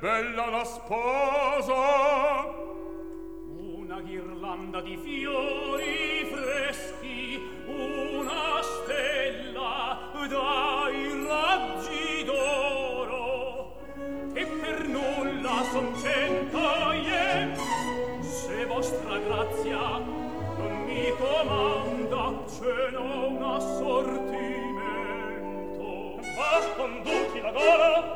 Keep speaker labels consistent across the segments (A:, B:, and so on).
A: bella la sposa.
B: Una ghirlanda di fiori freschi, una stella dai raggi d'oro, e per nulla son 100 yen. Se vostra grazia non mi comanda, ce n'ho un assortimento. Va, conduci la gola.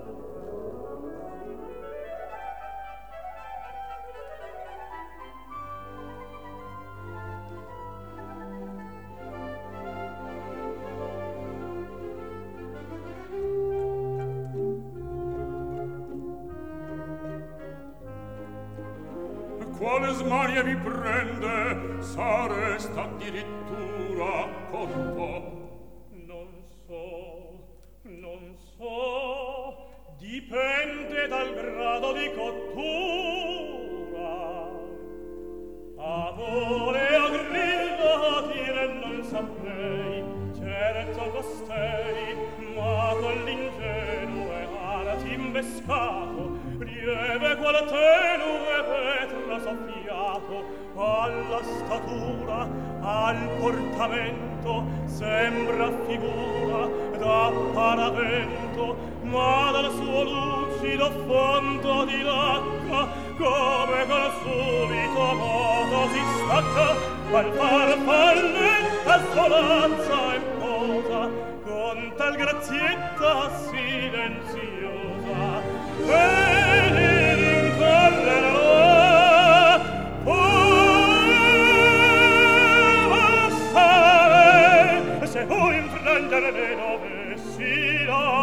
A: Quale smania vi prende? Saresta addirittura cotto.
B: Non so, dipende dal grado di cottura. Amore a grillo dire non saprei, certo costei, ma con l'ingenue arti imbescato, lieve quale tenue vetra soffiato, alla statura, al portamento, sembra figura da paravento, ma dal suo lucido fondo di lacca, come con subito modo si stacca, al farfalletta solazza e posa, con tal grazietta silenziosa, e li rincorrerò. Se vuoi infrangere le dovessi là,